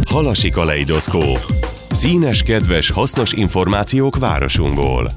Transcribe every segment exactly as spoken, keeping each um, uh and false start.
Halasi kaleidoszkóp. Színes, kedves, hasznos információk városunkból.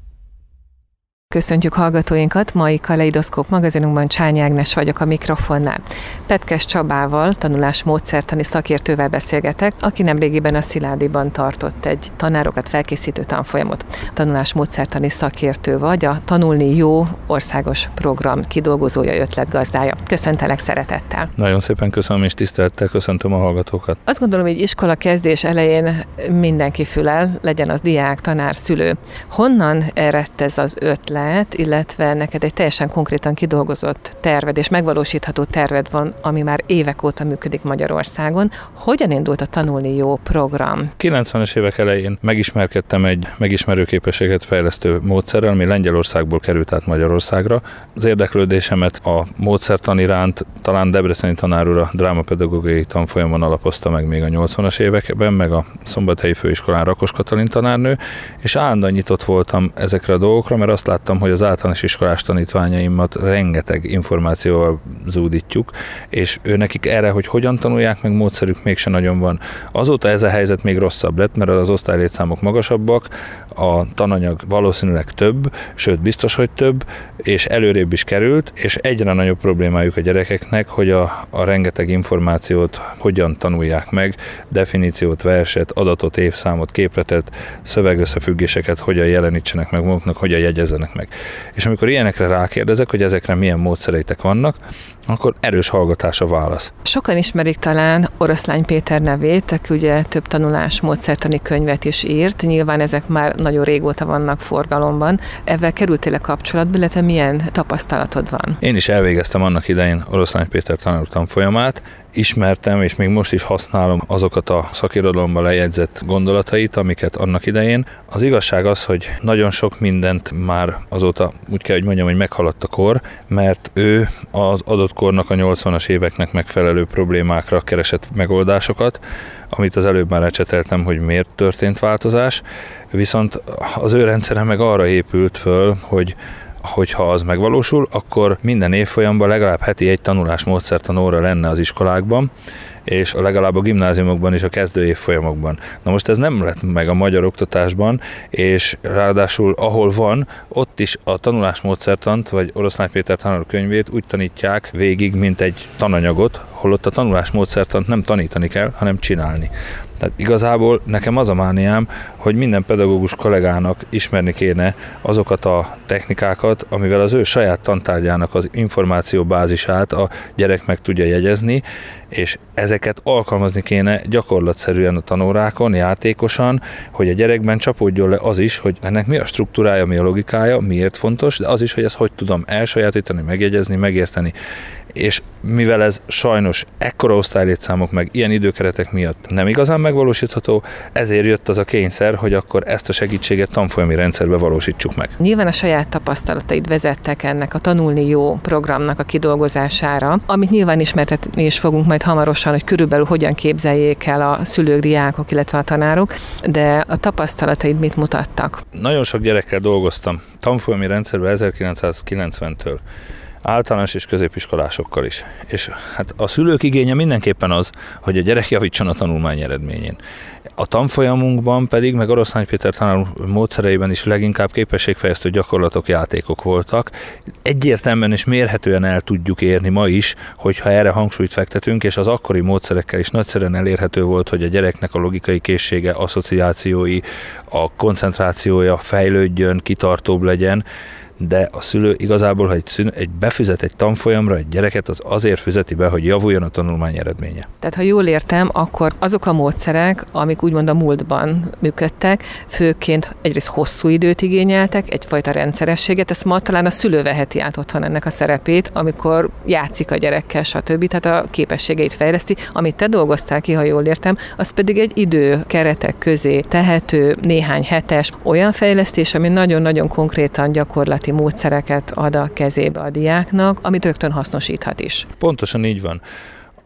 Köszöntjük hallgatóinkat, mai Kaleidoszkóp magazinunkban Csányi Ágnes vagyok a mikrofonnál. Petkes Csabával, tanulásmódszertani szakértővel beszélgetek, aki nemrégiben a Sziládiban tartott egy tanárokat felkészítő tanfolyamot. Tanulásmódszertani szakértő vagy, a Tanulni Jó országos program kidolgozója, ötletgazdája. Köszöntelek szeretettel. Nagyon szépen köszönöm, és tisztelettel köszöntöm a hallgatókat. Azt gondolom, hogy iskola kezdés elején mindenki fülel, legyen az diák, tanár, szülő. Honnan eredt ez az ötlet? Lehet, illetve neked egy teljesen konkrétan kidolgozott terved és megvalósítható terved van, ami már évek óta működik Magyarországon. Hogyan indult a Tanulni Jó program? kilencvenes évek elején megismerkedtem egy megismerőképességet fejlesztő módszerrel, ami Lengyelországból került át Magyarországra. Az érdeklődésemet a módszertan iránt talán debreceni tanár úr a drámapedagógiai tanfolyamon alapozta meg még a nyolcvanas években, meg a Szombathelyi Főiskolán Rakos Katalin tanárnő, és állandóan nyitott voltam ezekre a dolgokra, mert azt láttam, hogy az általános iskolás tanítványaimat rengeteg információval zúdítjuk, és ő nekik erre, hogy hogyan tanulják meg, módszerük mégsem nagyon van. Azóta ez a helyzet még rosszabb lett, mert az osztálylétszámok magasabbak, a tananyag valószínűleg több, sőt biztos, hogy több, és előrébb is került, és egyre nagyobb problémájuk a gyerekeknek, hogy a, a rengeteg információt hogyan tanulják meg, definíciót, verset, adatot, évszámot, képletet, szövegösszefüggéseket hogyan jelenítsenek meg maguknak, hogyan jegyezzenek meg. És amikor ilyenekre rákérdezek, hogy ezekre milyen módszereitek vannak, akkor erős hallgatás a válasz. Sokan ismerik talán Oroszlány Péter nevét, aki ugye több tanulás módszertani könyvet is írt. Nyilván ezek már nagyon régóta vannak forgalomban. Ezzel kerültél-e kapcsolatba, illetve milyen tapasztalatod van? Én is elvégeztem annak idején Oroszlány Péter tanár tanfolyamát, ismertem, és még most is használom azokat a szakirodalomban lejegyzett gondolatait, amiket annak idején. Az igazság az, hogy nagyon sok mindent már azóta úgy kell, hogy mondjam, hogy meghaladt a kor, mert ő az adott kornak, a nyolcvanas éveknek megfelelő problémákra keresett megoldásokat, amit az előbb már ecseteltem, hogy miért történt változás, viszont az ő rendszere meg arra épült föl, hogy hogyha az megvalósul, akkor minden évfolyamban legalább heti egy tanulásmódszertan óra lenne az iskolákban, és legalább a gimnáziumokban és a kezdő évfolyamokban. Na most ez nem lett meg a magyar oktatásban, és ráadásul ahol van, ott is a tanulásmódszertant, vagy Oroszlány Péter tanár könyvét úgy tanítják végig, mint egy tananyagot, holott a tanulásmódszertant nem tanítani kell, hanem csinálni. Tehát igazából nekem az a mániám, hogy minden pedagógus kollégának ismerni kéne azokat a technikákat, amivel az ő saját tantárgyának az információbázisát a gyerek meg tudja jegyezni, és ezeket alkalmazni kéne gyakorlatszerűen a tanórákon, játékosan, hogy a gyerekben csapódjon le az is, hogy ennek mi a struktúrája, mi a logikája, miért fontos, de az is, hogy ezt hogy tudom elsajátítani, megjegyezni, megérteni. És mivel ez sajnos ekkora osztálylétszámok meg ilyen időkeretek miatt nem igazán megvalósítható, ezért jött az a kényszer, hogy akkor ezt a segítséget tanfolyami rendszerbe valósítsuk meg. Nyilván a saját tapasztalataid vezettek ennek a Tanulni Jó programnak a kidolgozására, amit nyilván ismertetni is fogunk majd hamarosan, hogy körülbelül hogyan képzeljék el a szülők, diákok, illetve a tanárok, de a tapasztalataid mit mutattak? Nagyon sok gyerekkel dolgoztam tanfolyami rendszerben ezerkilencszázkilencventől. Általános és középiskolásokkal is. És hát a szülők igénye mindenképpen az, hogy a gyerek javítson a tanulmány eredményén. A tanfolyamunkban pedig, meg Oroszlány Péter tanár módszereiben is leginkább képességfejlesztő gyakorlatok, játékok voltak. Egyértelműen és mérhetően el tudjuk érni ma is, hogyha erre hangsúlyt fektetünk, és az akkori módszerekkel is nagyszerűen elérhető volt, hogy a gyereknek a logikai készsége, asszociációi, a koncentrációja fejlődjön, kitartóbb legyen, de a szülő igazából, ha egy, szülő, egy befizet egy tanfolyamra egy gyereket, az azért fizeti be, hogy javuljon a tanulmány eredménye. Tehát ha jól értem, akkor azok a módszerek, amik úgymond a múltban működtek, főként egyrészt hosszú időt igényeltek, egyfajta rendszerességet, ezt ma talán a szülő veheti át otthon ennek a szerepét, amikor játszik a gyerekkel, stb. Tehát a képességeit fejleszti. Amit te dolgoztál ki, ha jól értem, az pedig egy idő keretek közé tehető, néhány hetes olyan fejlesztés, ami nagyon-nagyon konkrétan gyakorlati módszereket ad a kezébe a diáknak, amit rögtön hasznosíthat is. Pontosan így van.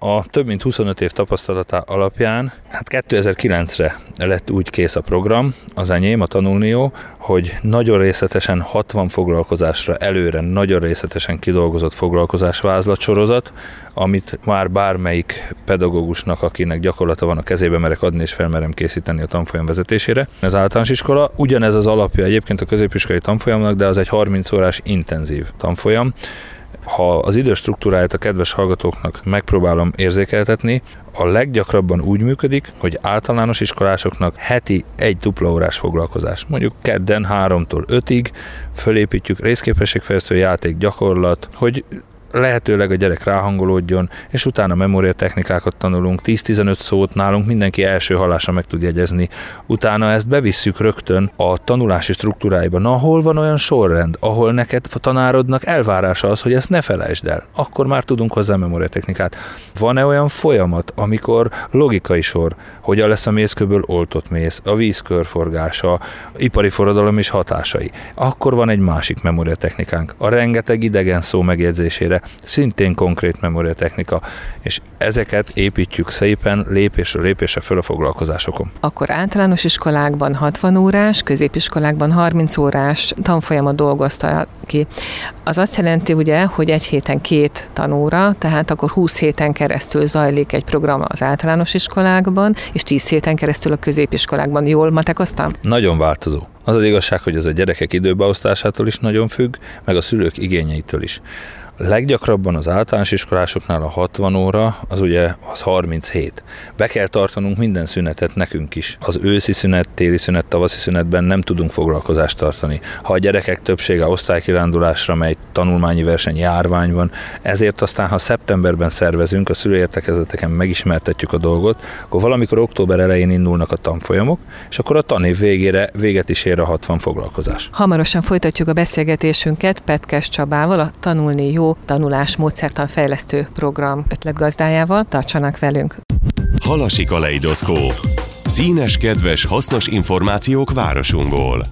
A több mint huszonöt év tapasztalatá alapján, hát kétezer-kilencre lett úgy kész a program, az enyém, a Tanulnió, hogy nagyon részletesen hatvan foglalkozásra előre nagyon részletesen kidolgozott foglalkozásvázlatsorozat, amit már bármelyik pedagógusnak, akinek gyakorlata van a kezébe, merek adni és felmerem készíteni a tanfolyam vezetésére. Az általános iskola, ugyanez az alapja egyébként a középiskolai tanfolyamnak, de az egy harminc órás intenzív tanfolyam. Ha az időstruktúráját a kedves hallgatóknak megpróbálom érzékeltetni, a leggyakrabban úgy működik, hogy általános iskolásoknak heti egy dupla órás foglalkozás. Mondjuk kedden háromtól ötig fölépítjük részképességfejlesztő játék, gyakorlat, hogy lehetőleg a gyerek ráhangolódjon, és utána memóriatechnikákat tanulunk, tíz-tizenöt szót nálunk mindenki első hallásra meg tud jegyezni. Utána ezt bevisszük rögtön a tanulási struktúráiba. Na, hol van olyan sorrend, ahol neked a tanárodnak elvárása az, hogy ezt ne felejtsd el. Akkor már tudunk hozzá memóriatechnikát. Van-e olyan folyamat, amikor logikai sor, hogyan lesz a mészkőből oltott mész, a víz körforgása, ipari forradalom és hatásai. Akkor van egy másik memóriatechnikánk, a rengeteg idegen szó megjegyzésére, szintén konkrét memóriatechnika, és ezeket építjük szépen lépésről lépésre föl a foglalkozásokon. Akkor általános iskolákban hatvan órás, középiskolákban harminc órás tanfolyamot dolgozta ki. Az azt jelenti ugye, hogy egy héten két tanóra, tehát akkor húsz héten keresztül zajlik egy program az általános iskolákban, és tíz héten keresztül a középiskolákban. Jól matekoztam? Nagyon változó. Az az igazság, hogy ez a gyerekek időbeosztásától is nagyon függ, meg a szülők igényeitől is. Leggyakrabban az általános iskolásoknál a hatvan óra, az ugye az harminchét. Be kell tartanunk minden szünetet nekünk is. Az őszi szünet, téli szünet, tavaszi szünetben nem tudunk foglalkozást tartani. Ha a gyerekek többsége osztálykirándulásra megy, tanulmányi verseny, járvány van, ezért aztán, ha szeptemberben szervezünk, a szülőértekezleteken megismertetjük a dolgot, akkor valamikor október elején indulnak a tanfolyamok, és akkor a tanév végére véget is ér a hatvan foglalkozás. Hamarosan folytatjuk a beszélgetésünket Petkes Csabával, a Tanulni Jó tanulás módszertan fejlesztő program ötletgazdájával. Tartsanak velünk! Halasi kaleidoszkóp. Színes, kedves, hasznos információk városunkból.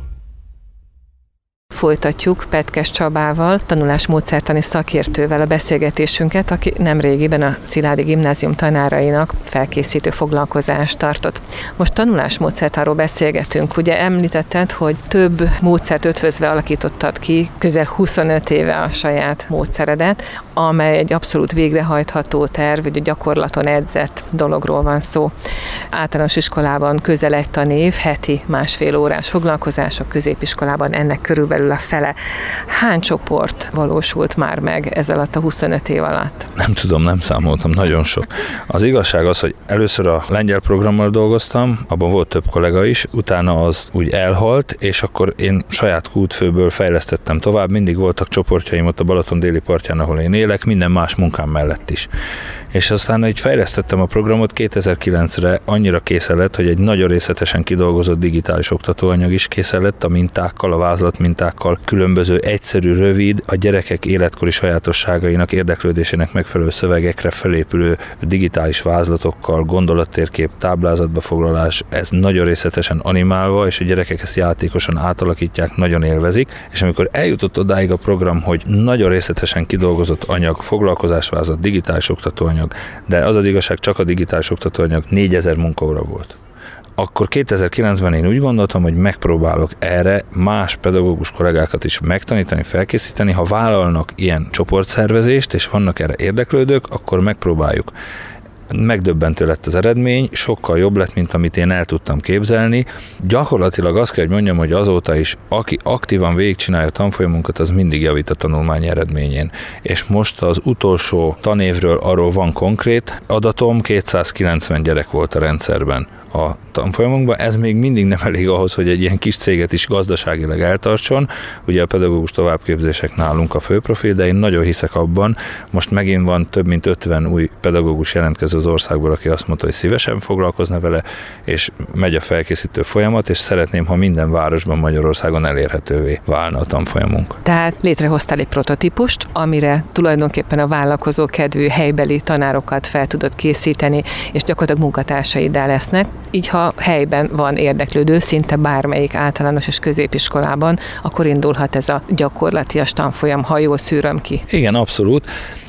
Folytatjuk Petkes Csabával, tanulásmódszertani szakértővel a beszélgetésünket, aki nemrégiben a Szilágyi Gimnázium tanárainak felkészítő foglalkozást tartott. Most tanulásmódszertanról beszélgetünk. Ugye említetted, hogy több módszert ötvözve alakítottad ki, közel huszonöt éve a saját módszeredet, amely egy abszolút végrehajtható terv, vagy a gyakorlaton edzett dologról van szó. Általános iskolában közel egy tanév, heti másfél órás foglalkozás, a középiskolában ennek körülbelül a fele. Hány csoport valósult már meg ez alatt a huszonöt év alatt? Nem tudom, nem számoltam, nagyon sok. Az igazság az, hogy először a lengyel programmal dolgoztam, abban volt több kollega is, utána az úgy elhalt, és akkor én saját kútfőből fejlesztettem tovább, mindig voltak csoportjaim ott a Balaton déli partján, ahol én élek, minden más munkám mellett is. És aztán így fejlesztettem a programot, kétezer-kilencre annyira készen lett, hogy egy nagyon részletesen kidolgozott digitális oktatóanyag is készen lett, a mintákkal, a vázlat mintákkal, különböző egyszerű, rövid, a gyerekek életkori sajátosságainak, érdeklődésének megfelelő szövegekre felépülő digitális vázlatokkal, gondolattérkép, táblázatba foglalás, ez nagyon részletesen animálva, és a gyerekek ezt játékosan átalakítják, nagyon élvezik, és amikor eljutott odáig a program, hogy nagyon részletesen kidolgozott anyag, foglalkozásvázlat, digitális oktatóanyag, de az az igazság, csak a digitális oktatóanyag négyezer munkaóra volt. Akkor kétezer-kilencben én úgy gondoltam, hogy megpróbálok erre más pedagógus kollégákat is megtanítani, felkészíteni. Ha vállalnak ilyen csoportszervezést, és vannak erre érdeklődők, akkor megpróbáljuk. Megdöbbentő lett az eredmény, sokkal jobb lett, mint amit én el tudtam képzelni. Gyakorlatilag azt kell, hogy mondjam, hogy azóta is, aki aktívan végigcsinálja a tanfolyamunkat, az mindig javít a tanulmányi eredményén. És most az utolsó tanévről arról van konkrét adatom, kétszázkilencven gyerek volt a rendszerben a tanfolyamunkban. Ez még mindig nem elég ahhoz, hogy egy ilyen kis céget is gazdaságilag eltartson. Ugye a pedagógus továbbképzések nálunk a főprofil, de én nagyon hiszek abban, most megint van több mint ötven új pedagógus jelentkező az országból, aki azt mondta, hogy szívesen foglalkozna vele, és megy a felkészítő folyamat, és szeretném, ha minden városban Magyarországon elérhetővé válna a tanfolyamunk. Tehát létrehoztál egy prototípust, amire tulajdonképpen a vállalkozó kedvű helybeli tanárokat fel tudod készíteni, és gyakorlatilag munkatársaiddá lesznek. Így ha helyben van érdeklődő, szinte bármelyik általános és középiskolában, akkor indulhat ez a gyakorlatias tanfolyam, ha jól szűröm ki. Igen, abszolút.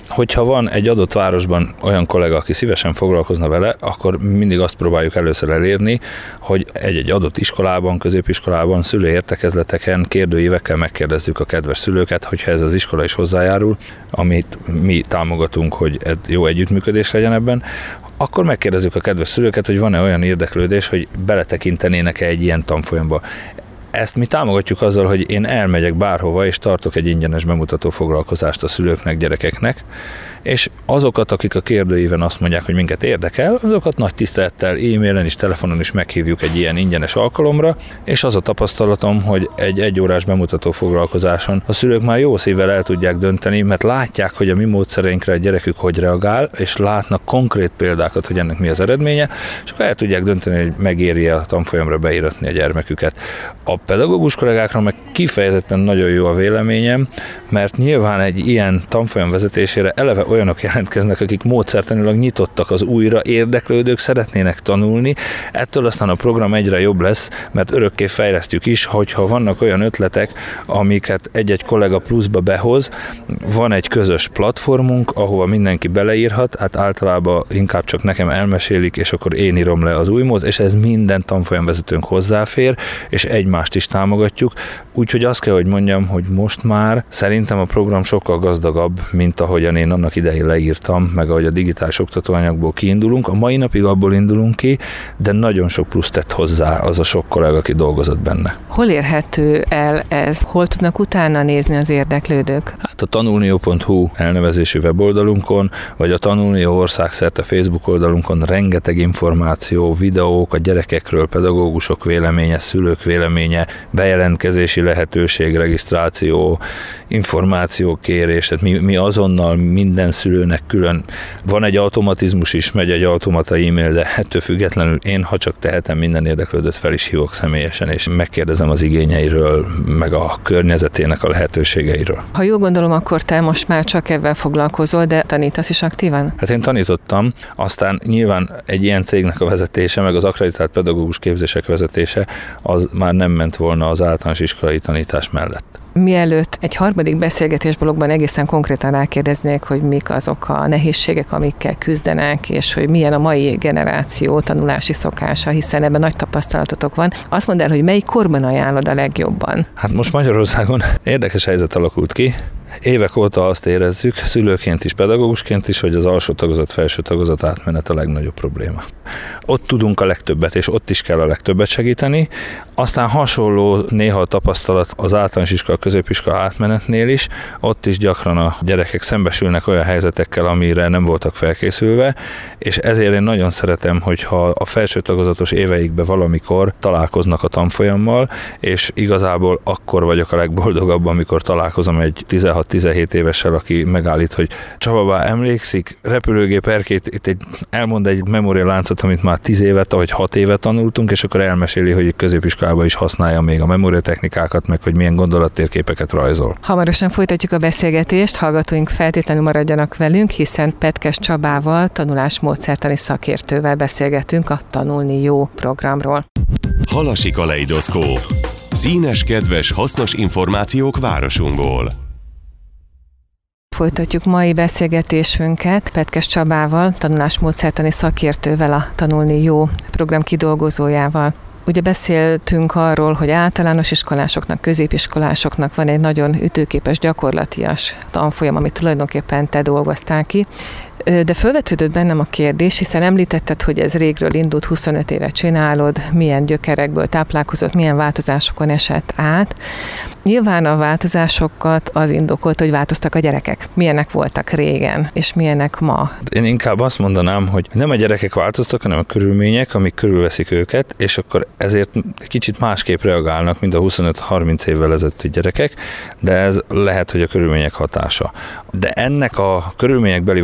Hogyha van egy adott városban olyan kollega, aki szívesen foglalkozna vele, akkor mindig azt próbáljuk először elérni, hogy egy-egy adott iskolában, középiskolában, szülőértekezleteken, kérdőívekkel megkérdezzük a kedves szülőket, hogyha ez az iskola is hozzájárul, amit mi támogatunk, hogy jó együttműködés legyen ebben, akkor megkérdezzük a kedves szülőket, hogy van-e olyan érdeklődés, hogy beletekintenének-e egy ilyen tanfolyamba. Ezt mi támogatjuk azzal, hogy én elmegyek bárhova, és tartok egy ingyenes bemutató foglalkozást a szülőknek, gyerekeknek, és azokat, akik a kérdőíven azt mondják, hogy minket érdekel, azokat nagy tisztelettel e-mailen és telefonon is meghívjuk egy ilyen ingyenes alkalomra, és az a tapasztalatom, hogy egy egyórás bemutató foglalkozáson a szülők már jó szívvel el tudják dönteni, mert látják, hogy a mi módszereinkre a gyerekük hogy reagál, és látnak konkrét példákat, hogy ennek mi az eredménye, és akkor el tudják dönteni, hogy megéri a tanfolyamra beíratni a gyermeküket. A pedagógus kollégákra meg kifejezetten nagyon jó a véleményem, mert nyilván egy ilyen tanfolyam vezetésére eleve olyanok jelentkeznek, akik módszertanilag nyitottak az újra, érdeklődők, szeretnének tanulni, ettől aztán a program egyre jobb lesz, mert örökké fejlesztjük is, hogyha vannak olyan ötletek, amiket egy-egy kollega pluszba behoz, van egy közös platformunk, ahova mindenki beleírhat, hát általában inkább csak nekem elmesélik, és akkor én írom le az új mód, és ez minden tanfolyamvezetőnk hozzáfér, és egymást is támogatjuk, úgyhogy azt kell, hogy mondjam, hogy most már szerintem a program sokkal gazdagabb, mint ahogyan én annak idején leírtam, meg ahogy a digitális oktatóanyagból kiindulunk. A mai napig abból indulunk ki, de nagyon sok plusz tett hozzá az a sok kollega, aki dolgozott benne. Hol érhető el ez? Hol tudnak utána nézni az érdeklődők? Hát a tanulnió pont hu elnevezésű weboldalunkon, vagy a Tanulnió országszerte Facebook oldalunkon rengeteg információ, videók a gyerekekről, pedagógusok véleménye, szülők véleménye, bejelentkezési lehetőség, regisztráció, információkérés, tehát mi, mi azonnal minden szülőnek külön van egy automatizmus is, megy egy automata e-mail, de ettől függetlenül én, ha csak tehetem, minden érdeklődőt fel is hívok személyesen, és megkérdezem az igényeiről, meg a környezetének a lehetőségeiről. Ha jól gondolom, akkor te most már csak ebben foglalkozol, de tanítasz is aktívan? Hát én tanítottam, aztán nyilván egy ilyen cégnek a vezetése, meg az akkreditált pedagógus képzések vezetése, az már nem ment volna az általános iskolai tanítás mellett. Mielőtt egy harmadik beszélgetésblogban egészen konkrétan rákérdeznék, hogy mik azok a nehézségek, amikkel küzdenek, és hogy milyen a mai generáció tanulási szokása, hiszen ebben nagy tapasztalatotok van. Azt mondd el, hogy melyik korban ajánlod a legjobban? Hát most Magyarországon érdekes helyzet alakult ki. Évek óta azt érezzük, szülőként is, pedagógusként is, hogy az alsó tagozat, felső tagozat átmenet a legnagyobb probléma. Ott tudunk a legtöbbet, és ott is kell a legtöbbet segíteni. Aztán hasonló néha a tapasztalat az általános iskola, középiskola átmenetnél is, ott is gyakran a gyerekek szembesülnek olyan helyzetekkel, amire nem voltak felkészülve, és ezért én nagyon szeretem, hogyha a felső tagozatos éveikben valamikor találkoznak a tanfolyammal, és igazából akkor vagyok a legboldogabb, amikor találkozom egy tizenhat-tizenhét évessel, aki megállít, hogy Csaba bá, emlékszik, repülőgép erkét, itt egy, elmond egy memórialáncot, amit már tíz évet, vagy hat évet tanultunk, és akkor elmeséli, hogy középiskolában is használja még a memóriatechnikákat, meg hogy milyen gondolattérképeket rajzol. Hamarosan folytatjuk a beszélgetést, hallgatóink feltétlenül maradjanak velünk, hiszen Petkes Csabával, tanulásmódszertani szakértővel beszélgetünk a Tanulni Jó programról. Halasi kaleidoszkóp. Színes, kedves, hasznos információk városunkból. Folytatjuk mai beszélgetésünket Petkes Csabával, tanulásmódszertani szakértővel, a Tanulni Jó program kidolgozójával. Ugye beszéltünk arról, hogy általános iskolásoknak, középiskolásoknak van egy nagyon ütőképes, gyakorlatias tanfolyam, amit tulajdonképpen te dolgoztál ki. De felvetődött bennem a kérdés, hiszen említetted, hogy ez régről indult, huszonöt éve csinálod, milyen gyökerekből táplálkozott, milyen változásokon esett át. Nyilván a változásokat az indokolt, hogy változtak a gyerekek. Milyenek voltak régen, és milyenek ma? Én inkább azt mondanám, hogy nem a gyerekek változtak, hanem a körülmények, amik körülveszik őket, és akkor ezért kicsit másképp reagálnak, mint a huszonöt-harminc évvel ezelőtti gyerekek, de ez lehet, hogy a körülmények hatása. De ennek a körülményekbeli változás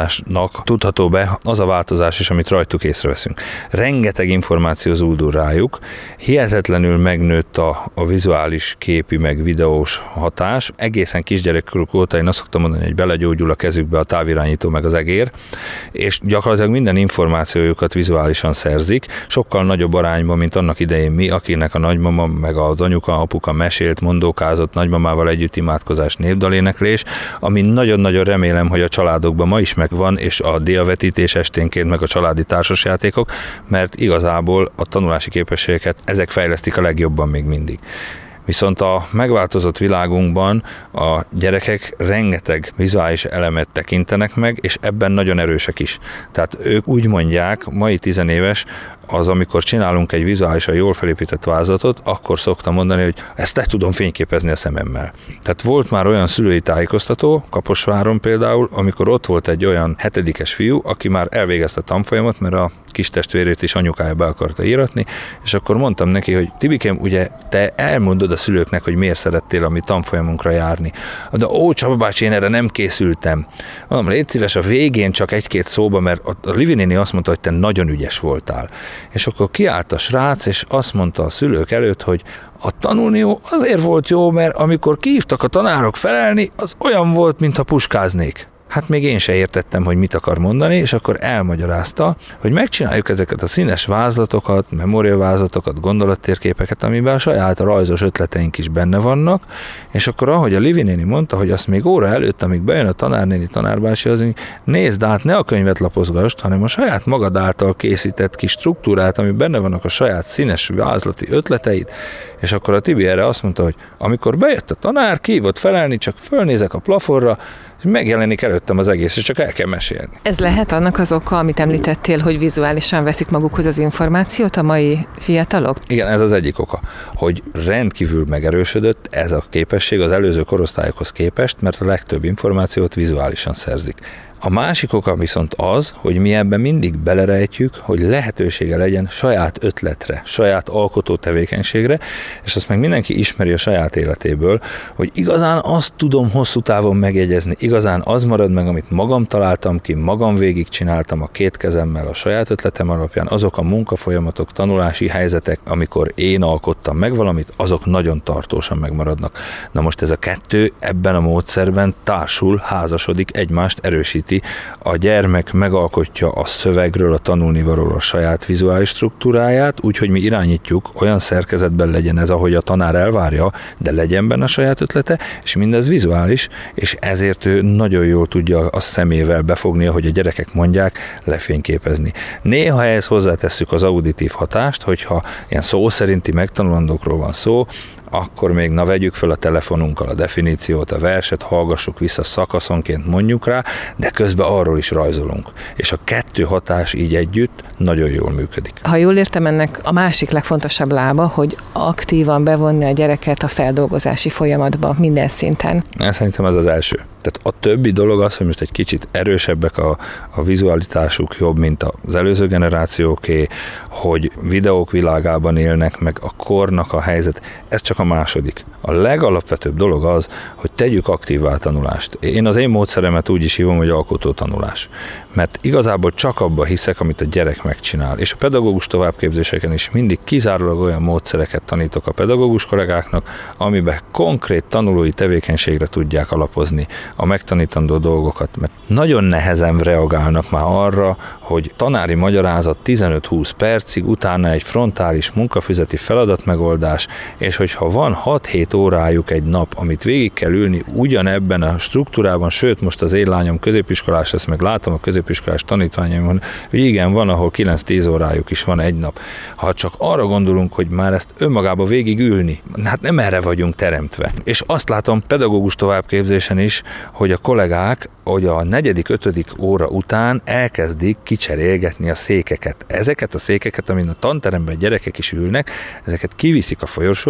változásnak tudható be az a változás is, amit rajtuk észreveszünk. Rengeteg információ zúdul rájuk, hihetetlenül megnőtt a, a vizuális, képi, meg videós hatás. Egészen kisgyerekkoruk óta én azt szoktam mondani, hogy belegyógyul a kezükbe a távirányító meg az egér, és gyakorlatilag minden információjukat vizuálisan szerzik, sokkal nagyobb arányban, mint annak idején mi, akinek a nagymama meg az anyuka, apuka mesélt, mondókázott, nagymamával együtt imádkozás, népdaléneklés, ami nagyon-nagyon remélem, hogy a családokban ma is megvan, és a diavetítés esténként, meg a családi társasjátékok, mert igazából a tanulási képességeket ezek fejlesztik a legjobban még mindig. Viszont a megváltozott világunkban a gyerekek rengeteg vizuális elemet tekintenek meg, és ebben nagyon erősek is. Tehát ők úgy mondják, mai tizenéves, az, amikor csinálunk egy vizuálisan jól felépített vázlatot, akkor szoktam mondani, hogy ezt le tudom fényképezni a szememmel. Tehát volt már olyan szülői tájékoztató, Kaposváron például, amikor ott volt egy olyan hetedikes fiú, aki már elvégezte a tanfolyamot, mert a kis testvérét is anyukája be akarta íratni, és akkor mondtam neki, hogy Tibikém, ugye te elmondod a szülőknek, hogy miért szerettél a mi tanfolyamunkra járni. De ó, Csaba bácsi, én erre nem készültem. Mondom, légy szíves, a végén csak egy-két szóba, mert a Livi néni azt mondta, hogy te nagyon ügyes voltál. És akkor kiállt a srác, és azt mondta a szülők előtt, hogy a tanulni azért volt jó, mert amikor kihívtak a tanárok felelni, az olyan volt, mintha puskáznék. Hát még én se értettem, hogy mit akar mondani, és akkor elmagyarázta, hogy megcsináljuk ezeket a színes vázlatokat, memóriavázlatokat, gondolattérképeket, amiben a saját rajzos ötleteink is benne vannak, és akkor ahogy a Livi néni mondta, hogy azt még óra előtt, amíg bejön a tanárnéni, tanárbácsi, az nézd át, ne a könyvet lapozgasd, hanem a saját magad által készített kis struktúrát, ami benne vannak a saját színes vázlati ötleteid, és akkor a Tibi erre azt mondta, hogy amikor bejött a tanár, kihívott felelni, csak fölnézek a plafonra, megjelenik előttem az egész, és csak el kell mesélni. Ez lehet annak az oka, amit említettél, hogy vizuálisan veszik magukhoz az információt a mai fiatalok? Igen, ez az egyik oka, hogy rendkívül megerősödött ez a képesség az előző korosztályokhoz képest, mert a legtöbb információt vizuálisan szerzik. A másik oka viszont az, hogy mi ebben mindig belerejtjük, hogy lehetősége legyen saját ötletre, saját alkotó tevékenységre, és azt meg mindenki ismeri a saját életéből, hogy igazán azt tudom hosszú távon megjegyezni, igazán az marad meg, amit magam találtam ki, magam végigcsináltam a két kezemmel a saját ötletem alapján, azok a munkafolyamatok, tanulási helyzetek, amikor én alkottam meg valamit, azok nagyon tartósan megmaradnak. Na most ez a kettő ebben a módszerben társul, házasodik, egymást erősíti. A gyermek megalkotja a szövegről, a tanulnivalóról a saját vizuális struktúráját, úgyhogy mi irányítjuk, olyan szerkezetben legyen ez, ahogy a tanár elvárja, de legyen benne a saját ötlete, és mindez vizuális, és ezért ő nagyon jól tudja a szemével befogni, ahogy a gyerekek mondják, lefényképezni. Néha ehhez hozzátesszük az auditív hatást, hogyha ilyen szó szerinti megtanulandókról van szó, akkor még na vegyük fel a telefonunkkal a definíciót, a verset, hallgassuk vissza szakaszonként, mondjuk rá, de közben arról is rajzolunk. És a kettő hatás így együtt nagyon jól működik. Ha jól értem, ennek a másik legfontosabb lába, hogy aktívan bevonni a gyereket a feldolgozási folyamatba minden szinten. Én szerintem ez az első. Tehát a többi dolog az, hogy most egy kicsit erősebbek a, a vizualitásuk, jobb, mint az előző generációké, hogy videók világában élnek, meg a kornak a helyzet, ez csak a második. A legalapvetőbb dolog az, hogy tegyük aktívvá a tanulást. Én az én módszeremet úgy is hívom, hogy alkotó tanulás. Mert igazából csak abba hiszek, amit a gyerek megcsinál. És a pedagógus továbbképzéseken is mindig kizárólag olyan módszereket tanítok a pedagógus kollégáknak, amiben konkrét tanulói tevékenységre tudják alapozni a megtanítandó dolgokat. Mert nagyon nehezen reagálnak már arra, hogy tanári magyarázat tizenöt-húsz percig, utána egy frontális munkafüzeti feladatmegoldás, és hogyha van hat-hét órájuk egy nap, amit végig kell ülni ugyanebben a struktúrában, sőt most az én lányom középiskolás lesz, meg látom a középiskolás tanítványaimon, hogy igen, van, ahol kilenc-tíz órájuk is van egy nap. Ha csak arra gondolunk, hogy már ezt önmagába végig ülni, hát nem erre vagyunk teremtve. És azt látom pedagógus továbbképzésen is, hogy a kollégák, hogy a negyedik, ötödik óra után elkezdik kicserélgetni a székeket. Ezeket a székeket, amin a tanteremben gyerekek is ülnek, ezeket kiviszik a folyosóra, és a tanár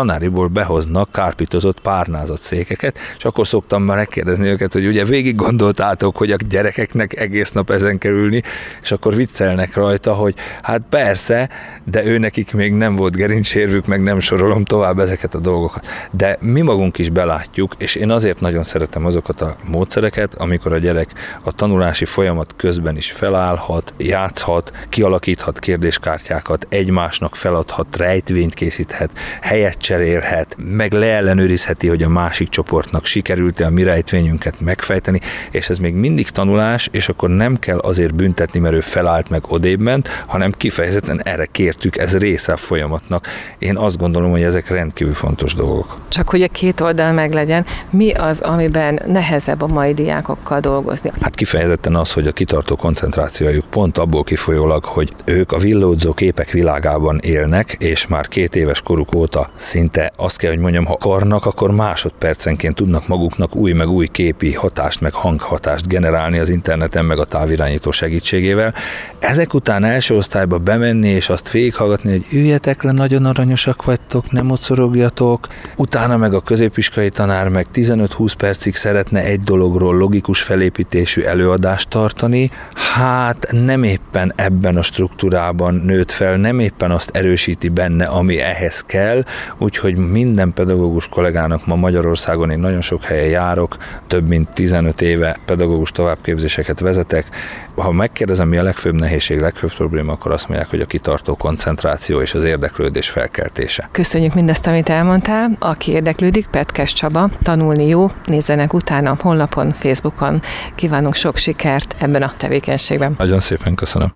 tanáriból behoznak kárpitozott, párnázott székeket, és akkor szoktam már megkérdezni őket, hogy ugye végig gondoltátok, hogy a gyerekeknek egész nap ezen kell ülni, és akkor viccelnek rajta, hogy hát persze, de ő nekik még nem volt gerincsérvük, meg nem sorolom tovább ezeket a dolgokat. De mi magunk is belátjuk, és én azért nagyon szeretem azokat a módszereket, amikor a gyerek a tanulási folyamat közben is felállhat, játszhat, kialakíthat kérdéskártyákat, egymásnak feladhat, rejtvényt készíthet, helyet cserélhet, meg leellenőrizheti, hogy a másik csoportnak sikerült-e a mi rejtvényünket megfejteni, és ez még mindig tanulás, és akkor nem kell azért büntetni, mert ő felállt meg odébb ment, hanem kifejezetten erre kértük, ez része a folyamatnak. Én azt gondolom, hogy ezek rendkívül fontos dolgok. Csak hogy a két oldal meglegyen, mi az, amiben nehezebb a mai diákokkal dolgozni? Hát kifejezetten az, hogy a kitartó koncentrációjuk pont abból kifolyólag, hogy ők a villódzó képek világában élnek, és már két éves koruk óta szinte azt kell, hogy mondjam, ha akarnak, akkor másodpercenként tudnak maguknak új meg új képi hatást, meg hanghatást generálni az interneten, meg a távirányító segítségével. Ezek után első osztályba bemenni, és azt végighallgatni, hogy üljetek le, nagyon aranyosak vagytok, nem mocorogjatok. Utána meg a középiskolai tanár meg tizenöt-húsz percig szeretne egy dologról logikus felépítésű előadást tartani. Hát nem éppen ebben a struktúrában nőtt fel, nem éppen azt erősíti benne, ami ehhez kell, úgyhogy minden pedagógus kollégának ma Magyarországon, én nagyon sok helyen járok, több mint tizenöt éve pedagógus továbbképzéseket vezetek. Ha megkérdezem, mi a legfőbb nehézség, legfőbb probléma, akkor azt mondják, hogy a kitartó koncentráció és az érdeklődés felkeltése. Köszönjük mindezt, amit elmondtál. Aki érdeklődik, Petkes Csaba, tanulni jó, nézzenek utána honlapon, Facebookon. Kívánunk sok sikert ebben a tevékenységben. Nagyon szépen köszönöm.